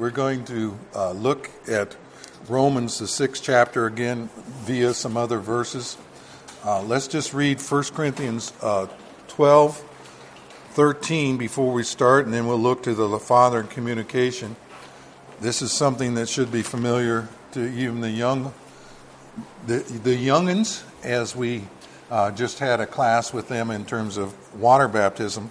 We're going to look at Romans, the 6th chapter, again, via some other verses. Let's just read 1 Corinthians 12:13 before we start, and then we'll look to the Father in communication. This is something that should be familiar to even the youngins, as we just had a class with them in terms of water baptism.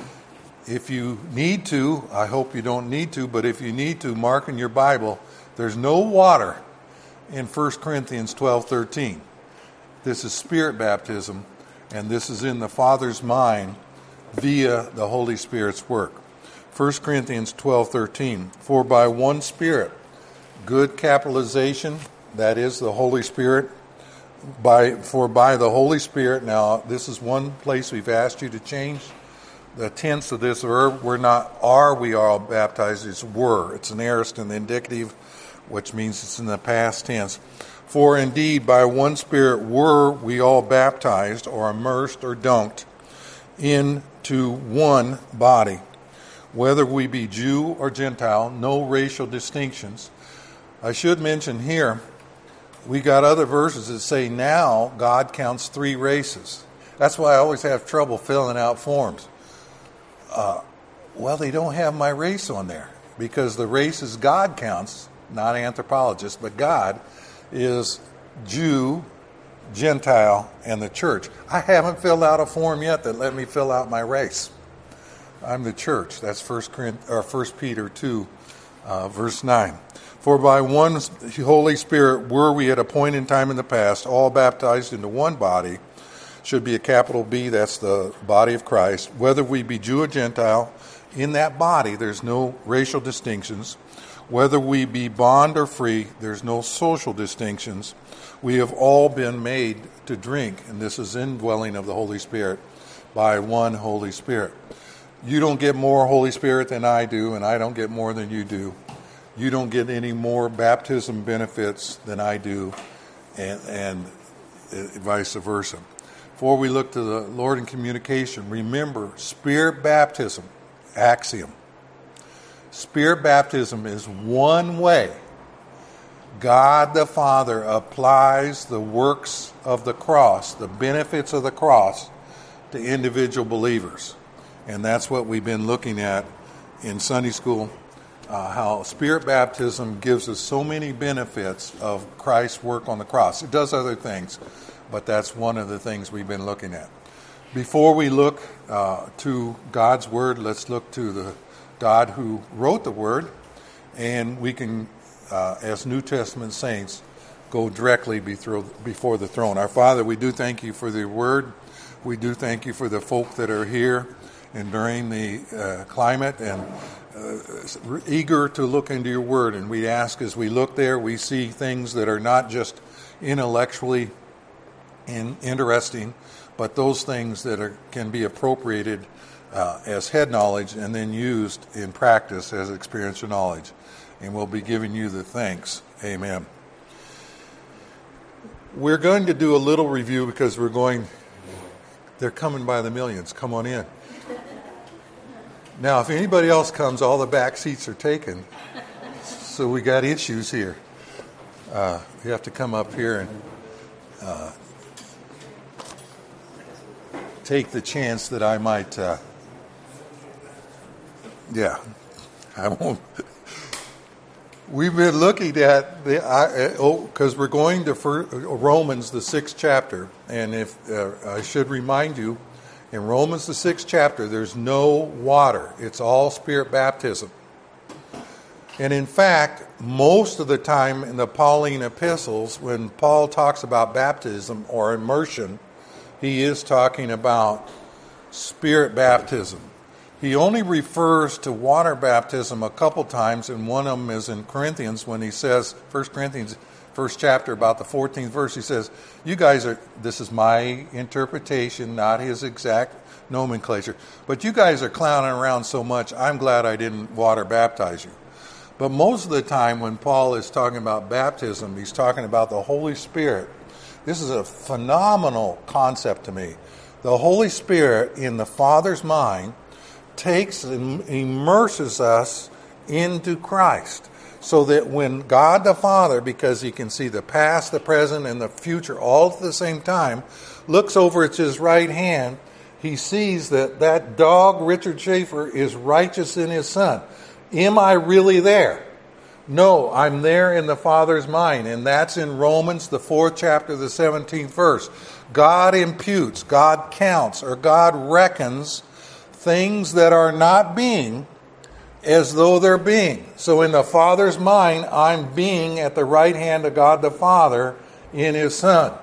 If you need to, I hope you don't need to, but if you need to, mark in your Bible, there's no water in 1 Corinthians 12:13. This is Spirit baptism, and this is in the Father's mind via the Holy Spirit's work. 1 Corinthians 12:13, for by one Spirit, good capitalization, that is the Holy Spirit, by the Holy Spirit. Now, this is one place we've asked you to change the tense of this verb. We're not are we all baptized, it's were. It's an aorist in the indicative, which means it's in the past tense. For indeed, by one Spirit were we all baptized, or immersed, or dunked, into one body. Whether we be Jew or Gentile, no racial distinctions. I should mention here, we got other verses that say now God counts 3 races. That's why I always have trouble filling out forms. Well, they don't have my race on there, because the races God counts, not anthropologists, but God, is Jew, Gentile, and the church. I haven't filled out a form yet that let me fill out my race. I'm the church. That's 1 Peter 2, verse 9. For by one Holy Spirit were we at a point in time in the past, all baptized into one body, should be a capital B, that's the body of Christ. Whether we be Jew or Gentile, in that body there's no racial distinctions. Whether we be bond or free, there's no social distinctions. We have all been made to drink, and this is indwelling of the Holy Spirit, by one Holy Spirit. You don't get more Holy Spirit than I do, and I don't get more than you do. You don't get any more baptism benefits than I do, and vice versa. Before we look to the Lord in communication, remember, Spirit baptism, axiom. Spirit baptism is one way God the Father applies the works of the cross, the benefits of the cross, to individual believers. And that's what we've been looking at in Sunday school, how Spirit baptism gives us so many benefits of Christ's work on the cross. It does other things, but that's one of the things we've been looking at. Before we look to God's Word, let's look to the God who wrote the Word, and we can, as New Testament saints, go directly before the throne. Our Father, we do thank you for the Word. We do thank you for the folk that are here enduring the climate and eager to look into your Word. And we ask, as we look there, we see things that are not just intellectually interesting, but those things that can be appropriated as head knowledge and then used in practice as experiential knowledge. And we'll be giving you the thanks. Amen. We're going to do a little review because they're coming by the millions. Come on in. Now, if anybody else comes, all the back seats are taken. So we got issues here. You have to come up here and take the chance that I might, I won't. We've been looking at because we're going to Romans, the 6th chapter, and if I should remind you, in Romans, the 6th chapter, there's no water. It's all Spirit baptism. And in fact, most of the time in the Pauline epistles, when Paul talks about baptism or immersion, he is talking about Spirit baptism. He only refers to water baptism a couple times, and one of them is in Corinthians when he says, 1 Corinthians, 1st chapter, about the 14th verse, he says, you guys this is my interpretation, not his exact nomenclature, but you guys are clowning around so much, I'm glad I didn't water baptize you. But most of the time when Paul is talking about baptism, he's talking about the Holy Spirit. This is a phenomenal concept to me. The Holy Spirit in the Father's mind takes and immerses us into Christ. So that when God the Father, because he can see the past, the present, and the future all at the same time, looks over at his right hand, he sees that that dog, Richard Schaefer, is righteous in his Son. Am I really there? No, I'm there in the Father's mind. And that's in Romans, the 4th chapter, the 17th verse. God imputes, God counts, or God reckons things that are not being as though they're being. So in the Father's mind, I'm being at the right hand of God the Father in his Son.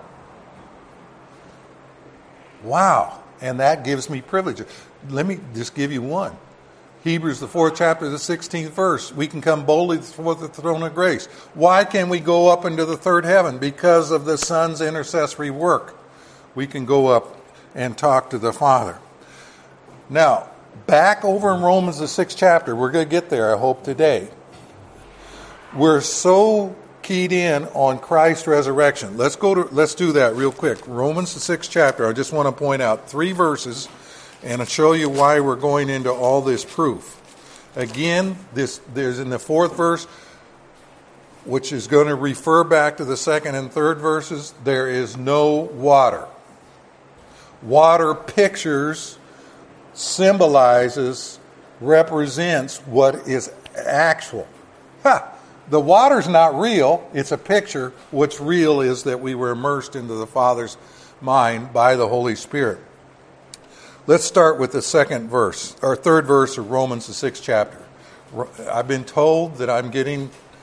Wow. And that gives me privilege. Let me just give you one. Hebrews, the 4th chapter, the 16th verse. We can come boldly before the throne of grace. Why can we go up into the third heaven? Because of the Son's intercessory work. We can go up and talk to the Father. Now, back over in Romans, the 6th chapter. We're going to get there, I hope, today. We're so keyed in on Christ's resurrection. Let's do that real quick. Romans, the 6th chapter. I just want to point out 3 verses and I'll show you why we're going into all this proof. Again, there's in the 4th verse, which is going to refer back to the 2nd and 3rd verses, there is no water. Water pictures, symbolizes, represents what is actual. The water's not real, it's a picture. What's real is that we were immersed into the Father's mind by the Holy Spirit. Let's start with the 2nd verse, or 3rd verse of Romans, the 6th chapter. I've been told that I get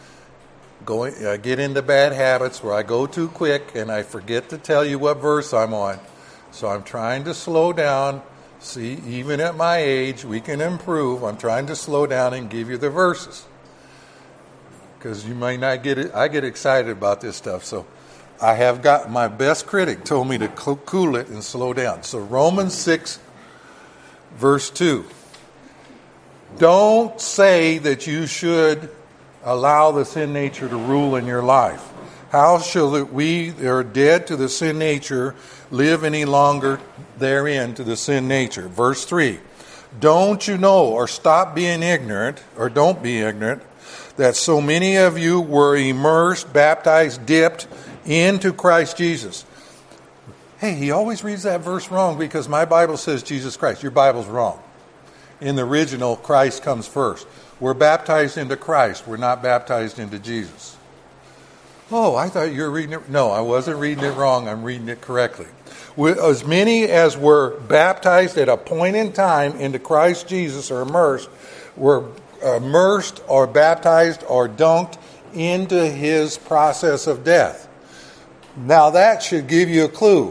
into bad habits where I go too quick and I forget to tell you what verse I'm on. So I'm trying to slow down. See, even at my age, we can improve. I'm trying to slow down and give you the verses. Because you might not get it. I get excited about this stuff. So I have got, my best critic told me to cool it and slow down. So Romans 6, verse 2. Don't say that you should allow the sin nature to rule in your life. How shall we that are dead to the sin nature live any longer therein to the sin nature? Verse 3. Don't you know, or stop being ignorant, or don't be ignorant, that so many of you were immersed, baptized, dipped into Christ Jesus? Hey, he always reads that verse wrong because my Bible says Jesus Christ. Your Bible's wrong. In the original, Christ comes first. We're baptized into Christ. We're not baptized into Jesus. Oh, I thought you were reading it. No, I wasn't reading it wrong. I'm reading it correctly. As many as were baptized at a point in time into Christ Jesus or immersed, were immersed or baptized or dunked into his process of death. Now that should give you a clue.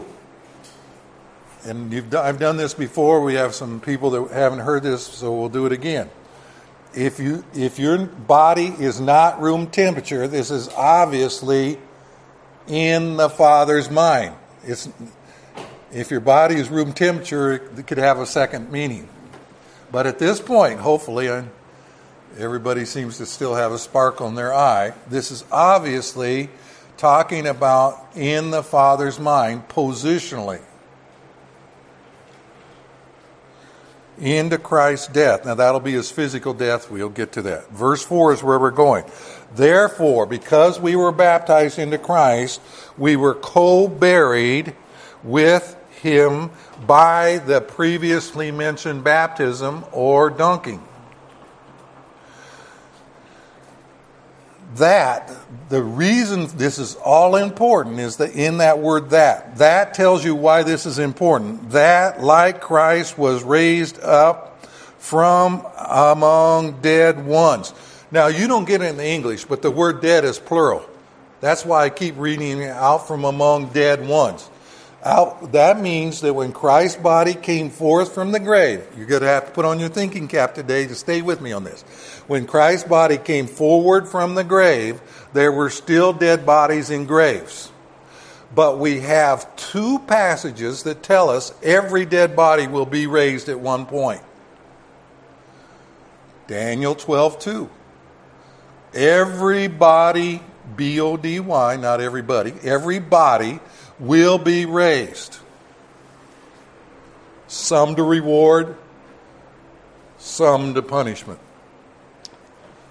And I've done this before. We have some people that haven't heard this, so we'll do it again. If your body is not room temperature, this is obviously in the Father's mind. If your body is room temperature, it could have a second meaning. But at this point, hopefully, everybody seems to still have a sparkle in their eye. This is obviously talking about in the Father's mind positionally. Into Christ's death. Now that'll be his physical death. We'll get to that. Verse 4 is where we're going. Therefore, because we were baptized into Christ, we were co-buried with him by the previously mentioned baptism or dunking. That, the reason this is all important is that in that word that tells you why this is important. That, like Christ, was raised up from among dead ones. Now, you don't get it in the English, but the word dead is plural. That's why I keep reading out from among dead ones. That means that when Christ's body came forth from the grave, you're going to have to put on your thinking cap today to stay with me on this. When Christ's body came forward from the grave, there were still dead bodies in graves. But we have 2 passages that tell us every dead body will be raised at one point. Daniel 12:2. Everybody, B-O-D-Y, not everybody, everybody will be raised. Some to reward, some to punishment.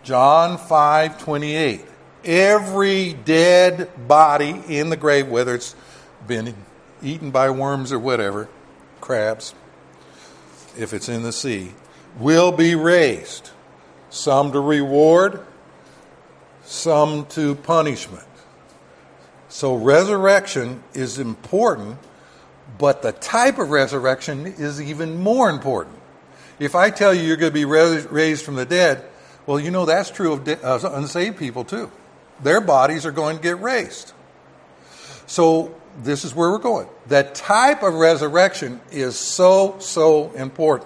John 5:28. Every dead body in the grave, whether it's been eaten by worms or whatever, crabs, if it's in the sea, will be raised. Some to reward, some to punishment. So resurrection is important, but the type of resurrection is even more important. If I tell you you're going to be raised from the dead, well, you know that's true of unsaved people too. Their bodies are going to get raised. So this is where we're going. That type of resurrection is so important.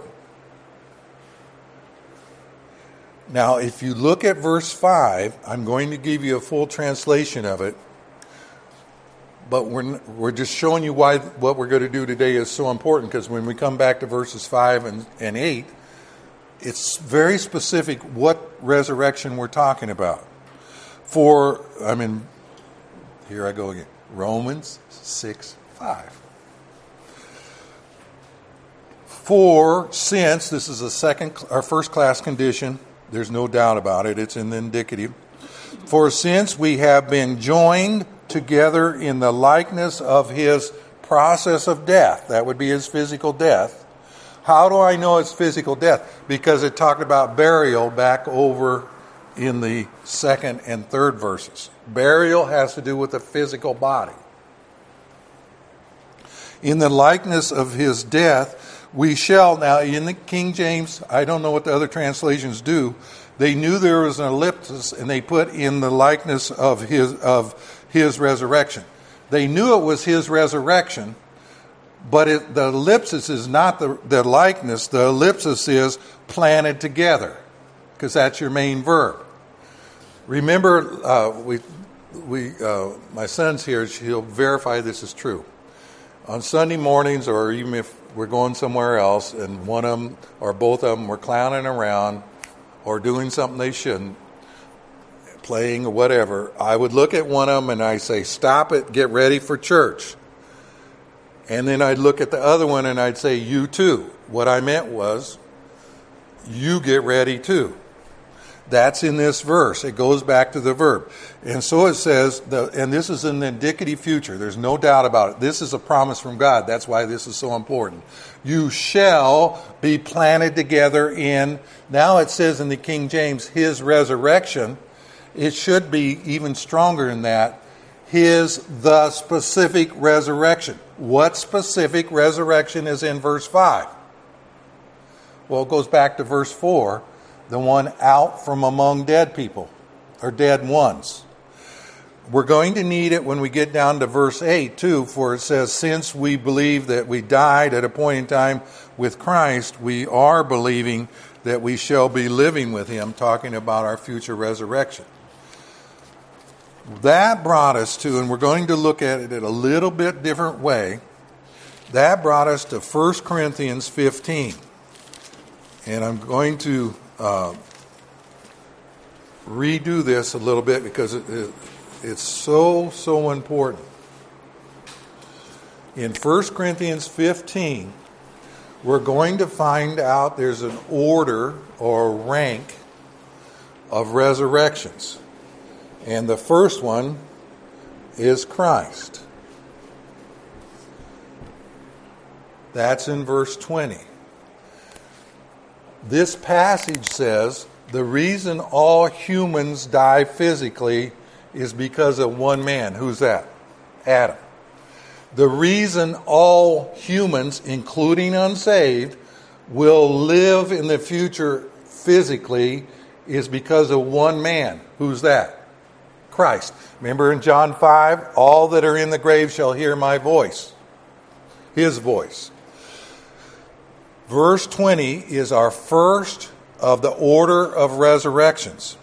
Now, if you look at verse 5, I'm going to give you a full translation of it. But we're just showing you why what we're going to do today is so important, because when we come back to verses 5 and 8, it's very specific what resurrection we're talking about. Here I go again. Romans 6:5. For since, this is our first class condition, there's no doubt about it, it's in the indicative. For since we have been joined together in the likeness of his process of death, that would be his physical death. How do I know it's physical death? Because it talked about burial back over in the second and third verses. Burial has to do with the physical body. In the likeness of his death, we shall, now in the King James, I don't know what the other translations do, they knew there was an ellipsis and they put in the likeness of his resurrection. They knew it was his resurrection, but the ellipsis is not the likeness. The ellipsis is planted together, because that's your main verb. Remember, my son's here, he'll verify this is true. On Sunday mornings, or even if we're going somewhere else, and one of them or both of them were clowning around or doing something they shouldn't, playing or whatever, I would look at one of them and I'd say, stop it, get ready for church. And then I'd look at the other one and I'd say, you too. What I meant was, you get ready too. That's in this verse. It goes back to the verb. And so it says, and this is in the indicative future. There's no doubt about it. This is a promise from God. That's why this is so important. You shall be planted together in, now it says in the King James, his resurrection. It should be even stronger than that. The specific resurrection. What specific resurrection is in verse 5? Well, it goes back to verse 4. The one out from among dead people, or dead ones. We're going to need it when we get down to verse 8 too, for it says, since we believe that we died at a point in time with Christ, we are believing that we shall be living with him, talking about our future resurrection. That brought us to, and we're going to look at it in a little bit different way, that brought us to 1 Corinthians 15. And I'm going to redo this a little bit because it's so important. In 1 Corinthians 15, we're going to find out there's an order or rank of resurrections. And the first one is Christ. That's in verse 20. This passage says the reason all humans die physically is because of one man. Who's that? Adam. The reason all humans, including unsaved, will live in the future physically is because of one man. Who's that? Christ. Remember in John 5, all that are in the grave shall hear my voice. His voice. Verse 20 is our first of the order of resurrections.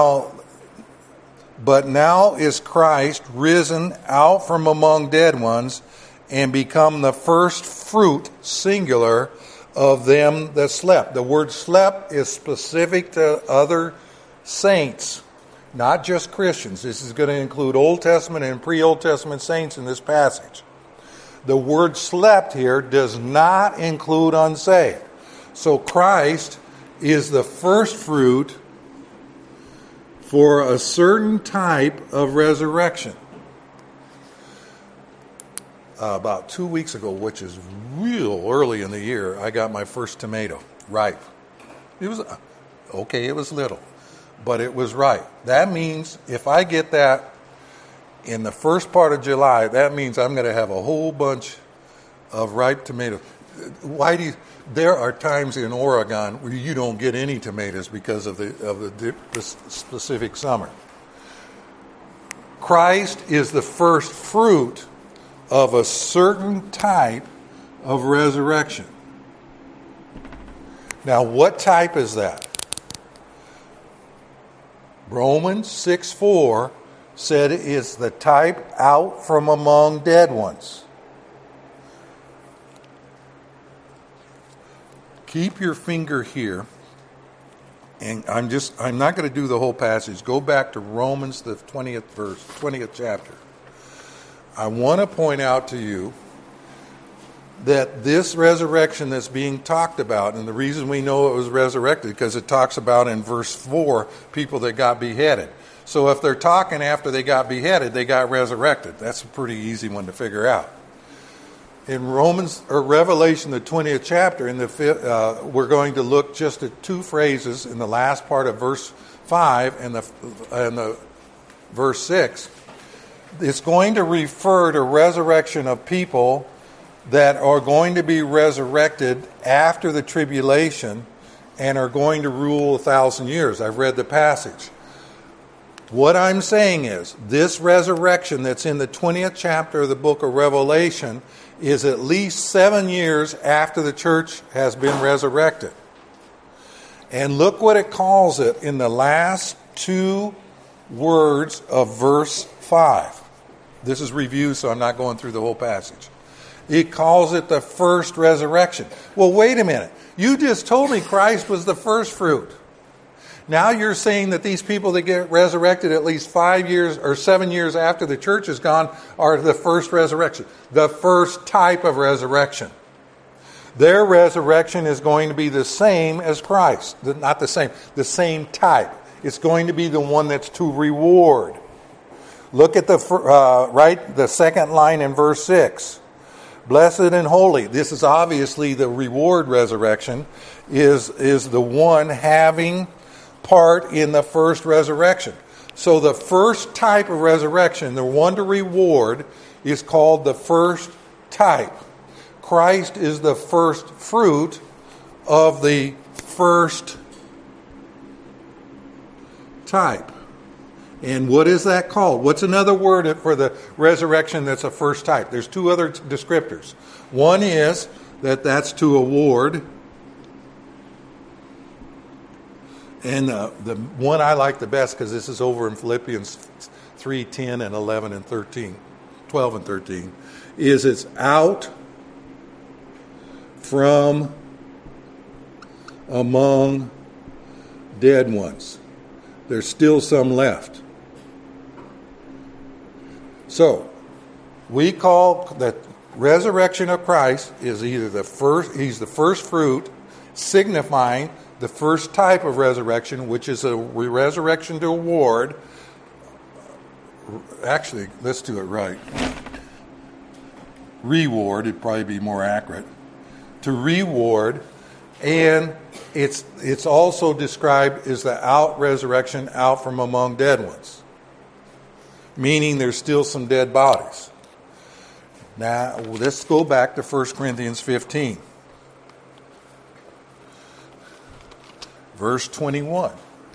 But now is Christ risen out from among dead ones and become the first fruit, singular, of them that slept. The word slept is specific to other saints, not just Christians. This is going to include Old Testament and pre-Old Testament saints in this passage. The word slept here does not include unsaved. So Christ is the first fruit for a certain type of resurrection. About 2 weeks ago, which is real early in the year, I got my first tomato, ripe. It was, okay, it was little, but it was ripe. That means if I get that in the first part of July, that means I'm going to have a whole bunch of ripe tomatoes. There are times in Oregon where you don't get any tomatoes because of the specific summer. Christ is the first fruit of a certain type of resurrection. Now, what type is that? Romans 6:4 said it's the type out from among dead ones. Keep your finger here, and I'm not going to do the whole passage. Go back to Romans, the 20th verse, 20th chapter. I want to point out to you that this resurrection that's being talked about, and the reason we know it was resurrected, because it talks about in verse 4 people that got beheaded. So if they're talking after they got beheaded, they got resurrected. That's a pretty easy one to figure out. In Revelation, the 20th chapter, we're going to look just at two phrases in the last part of verse 5 and the verse 6. It's going to refer to resurrection of people that are going to be resurrected after the tribulation and are going to rule 1,000 years. I've read the passage. What I'm saying is, this resurrection that's in the 20th chapter of the book of Revelation is at least 7 years after the church has been resurrected. And look what it calls it in the last two words of verse 5. This is review, so I'm not going through the whole passage. It calls it the first resurrection. Well, wait a minute. You just told me Christ was the first fruit. Now you're saying that these people that get resurrected at least 5 years or 7 years after the church is gone are the first resurrection. The first type of resurrection. Their resurrection is going to be the same as Christ. Not the same type. It's going to be the one that's to reward. Look at the second line in verse 6. Blessed and holy. This is obviously the reward resurrection, is the one having part in the first resurrection. So the first type of resurrection, the one to reward, is called the first type. Christ is the first fruit of the first type. And what is that called? What's another word for the resurrection that's a first type? There's two other descriptors. One is that's to award. And the one I like the best, because this is over in Philippians 3:10 and 11 and 13, 12 and 13, is it's out from among dead ones. There's still some left. So, we call the resurrection of Christ is either he's the first fruit, signifying the first type of resurrection, which is a resurrection to award. Actually, let's do it right. Reward, it'd probably be more accurate. To reward, and it's also described as the resurrection out from among dead ones. Meaning there's still some dead bodies. Now, let's go back to 1 Corinthians 15. Verse 21.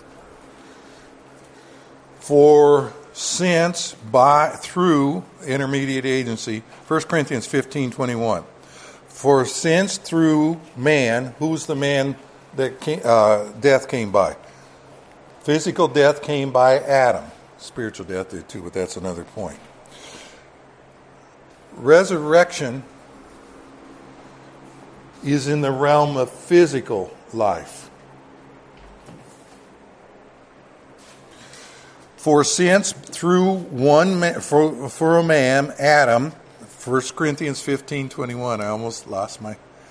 For since through intermediate agency, 1 Corinthians 15:21. For since through man, who's the man that death came by? Physical death came by Adam. Spiritual death did too, but that's another point. Resurrection is in the realm of physical life. For since through one man, for a man, Adam, 1 Corinthians 15:21, I almost lost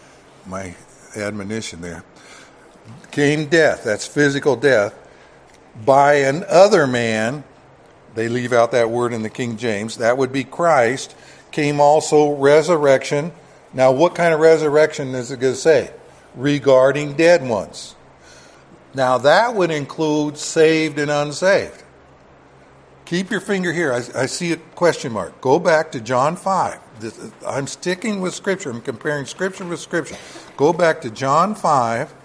my admonition there, came death, that's physical death. by another man, they leave out that word in the King James, that would be Christ, came also resurrection. Now, what kind of resurrection is it going to say? Regarding dead ones. Now, that would include saved and unsaved. Keep your finger here. I see a question mark. Go back to John 5. I'm sticking with Scripture. I'm comparing Scripture with Scripture. Go back to John 5.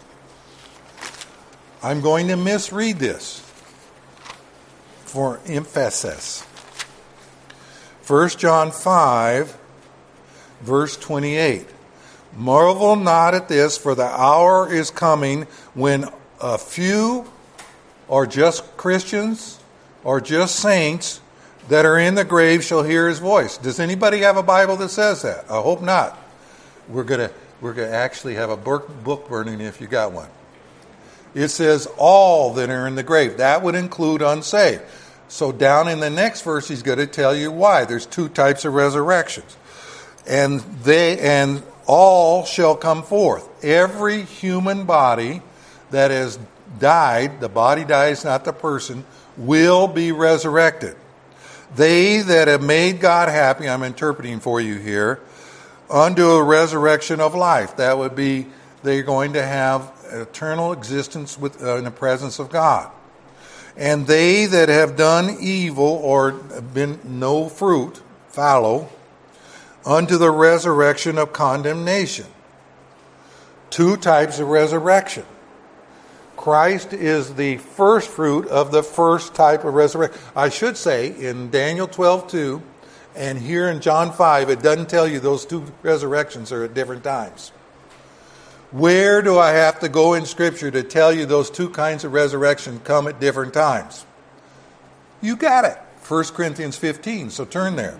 I'm going to misread this for emphasis. 1 John 5, verse 28. Marvel not at this, for the hour is coming when a few or just Christians or just saints that are in the grave shall hear his voice. Does anybody have a Bible that says that? I hope not. We're gonna actually have a book burning if you got one. It says all that are in the grave. That would include unsaved. So down in the next verse, he's going to tell you why. There's two types of resurrections. And all shall come forth. Every human body that has died, the body dies, not the person, will be resurrected. They that have made God happy, I'm interpreting for you here, unto a resurrection of life. That would be, they're going to have eternal existence in the presence of God. And they that have done evil or been no fruit, fallow, unto the resurrection of condemnation. Two types of resurrection. Christ is the first fruit of the first type of resurrection. I should say in Daniel 12:2 and here in John 5, it doesn't tell you those two resurrections are at different times. Where do I have to go in Scripture to tell you those two kinds of resurrection come at different times? You got it. 1 Corinthians 15, so turn there.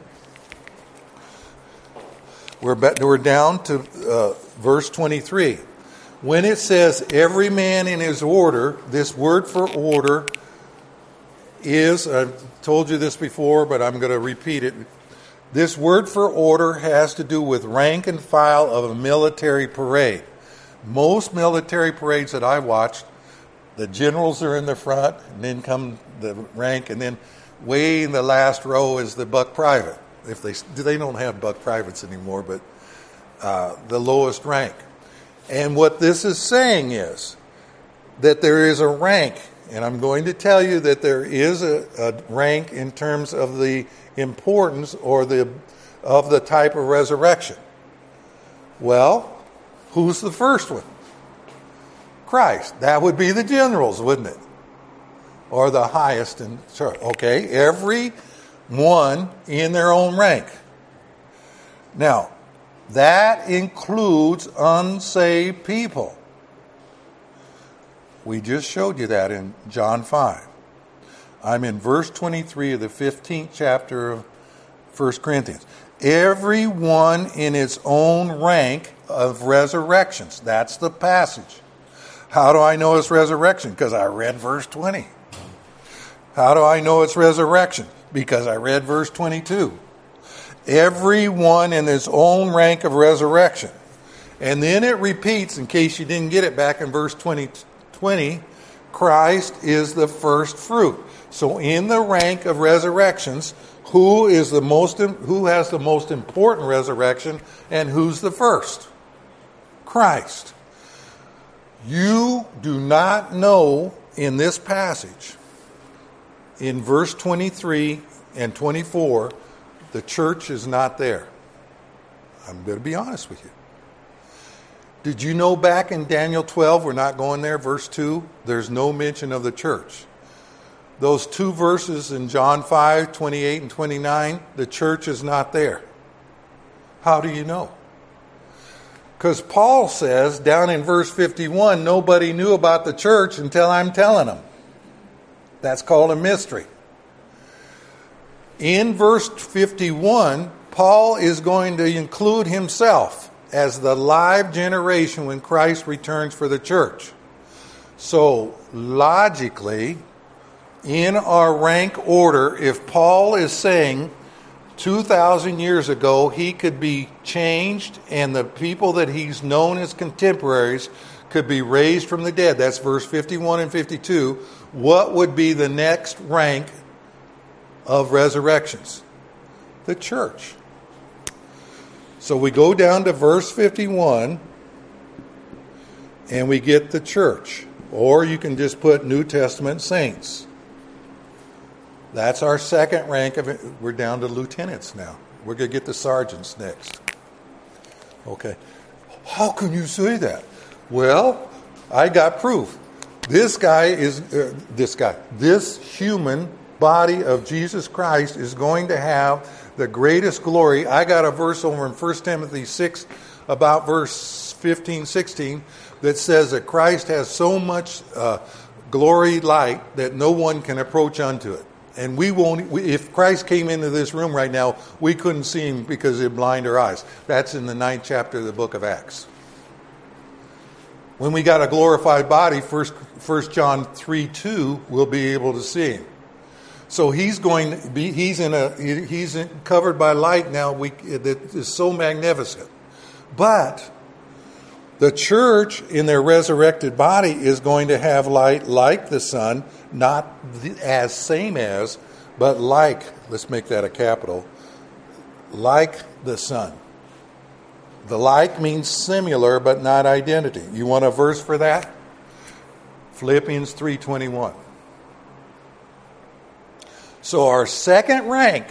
We're down to verse 23. When it says every man in his order, this word for order is, I've told you this before, but I'm going to repeat it. This word for order has to do with rank and file of a military parade. Most military parades that I watched, the generals are in the front, and then come the rank, and then way in the last row is the buck private. If they don't have buck privates anymore, but the lowest rank. And what this is saying is that there is a rank, and I'm going to tell you that there is a rank in terms of the importance or of the type of resurrection. Well, who's the first one? Christ. That would be the generals, wouldn't it? Or the highest. Okay, every one in their own rank. Now, that includes unsaved people. We just showed you that in John 5. I'm in verse 23 of the 15th chapter of 1 Corinthians. Every one in its own rank of resurrections. That's the passage. How do I know it's resurrection? Because I read verse 20. How do I know it's resurrection? Because I read verse 22. Every one in his own rank of resurrection. And then it repeats, in case you didn't get it back in verse 20, Christ is the first fruit. So in the rank of resurrections, who has the most important resurrection and who's the first? Christ. You do not know in this passage, in verse 23 and 24, the church is not there. I'm going to be honest with you. Did you know back in Daniel 12, we're not going there, verse 2, there's no mention of the church. Those two verses in John 5, 28 and 29, the church is not there. How do you know? Because Paul says down in verse 51, nobody knew about the church until I'm telling them. That's called a mystery. In verse 51, Paul is going to include himself as the live generation when Christ returns for the church. So, logically, in our rank order, if Paul is saying 2,000 years ago he could be changed and the people that he's known as contemporaries could be raised from the dead, that's verse 51 and 52, What would be the next rank of resurrections? The church. So we go down to verse 51 and we get the church. Or you can just put New Testament saints. That's our second rank of it. We're down to lieutenants now. We're going to get the sergeants next. Okay. How can you say that? Well, I got proof. This human body of Jesus Christ is going to have the greatest glory. I got a verse over in 1 Timothy 6, about verse 15, 16, that says that Christ has so much glory light that no one can approach unto it. And if Christ came into this room right now, we couldn't see him because it'd blind our eyes. That's in the 9th chapter of the book of Acts. When we got a glorified body, 1 John 3:2, we'll be able to see him. So he's covered by light now that is so magnificent. But the church in their resurrected body is going to have light like the sun, not as same as, but like, let's make that a capital, like the sun. The like means similar, but not identity. You want a verse for that? Philippians 3:21. So our second rank,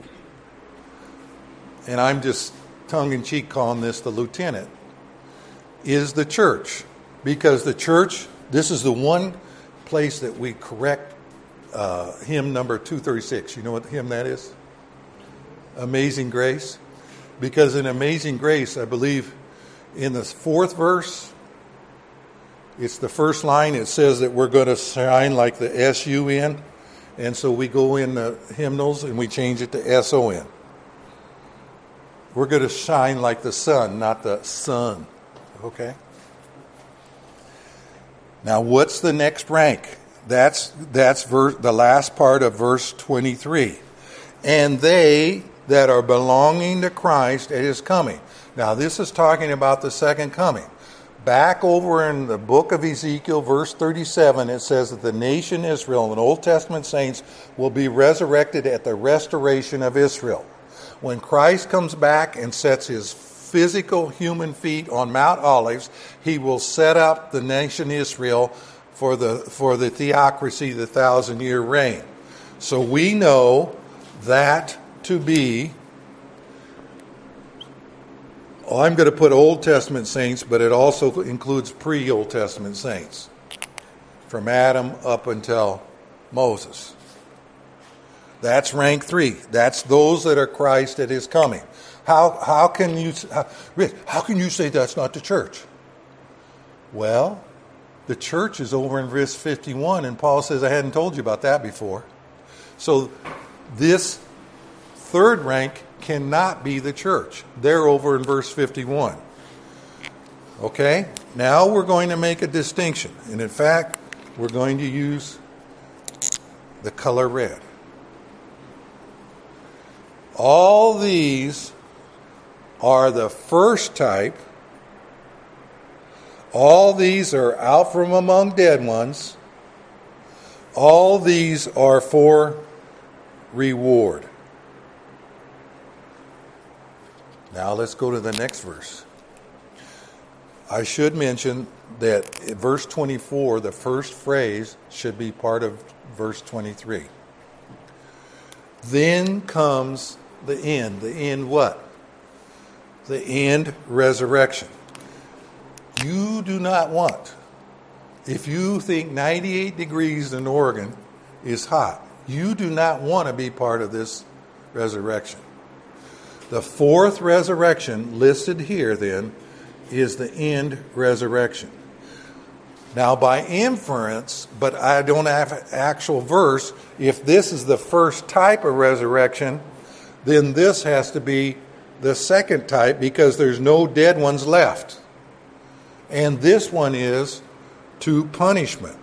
and I'm just tongue-in-cheek calling this the lieutenant, is the church. Because the church, this is the one place that we correct hymn number 236. You know what hymn that is? Amazing Grace. Because in Amazing Grace, I believe in the 4th verse, it's the first line, it says that we're going to shine like the S-U-N. And so we go in the hymnals and we change it to S-O-N. We're going to shine like the sun, not the sun. Okay? Now, what's the next rank? That's the last part of verse 23. And they that are belonging to Christ at his coming. Now, this is talking about the second coming. Back over in the book of Ezekiel, verse 37, it says that the nation Israel and Old Testament saints will be resurrected at the restoration of Israel. When Christ comes back and sets his physical human feet on Mount Olives, he will set up the nation Israel for the theocracy, the 1,000-year reign. So we know that to be, I'm going to put Old Testament saints, but it also includes pre-Old Testament saints, from Adam up until Moses. That's rank 3. That's those that are Christ at his coming. How can you say that's not the church? Well, the church is over in verse 51, and Paul says, I hadn't told you about that before. So this third rank cannot be the church. They're over in verse 51. Okay? Now we're going to make a distinction. And in fact, we're going to use the color red. All these are the first type. All these are out from among dead ones. All these are for reward. Now let's go to the next verse. I should mention that in verse 24, the first phrase should be part of verse 23. Then comes the end. The end what? The end resurrection. You do not want, if you think 98 degrees in Oregon is hot, you do not want to be part of this resurrection. The fourth resurrection listed here then is the end resurrection. Now by inference, but I don't have an actual verse, if this is the first type of resurrection, then this has to be the second type because there's no dead ones left. And this one is to punishment.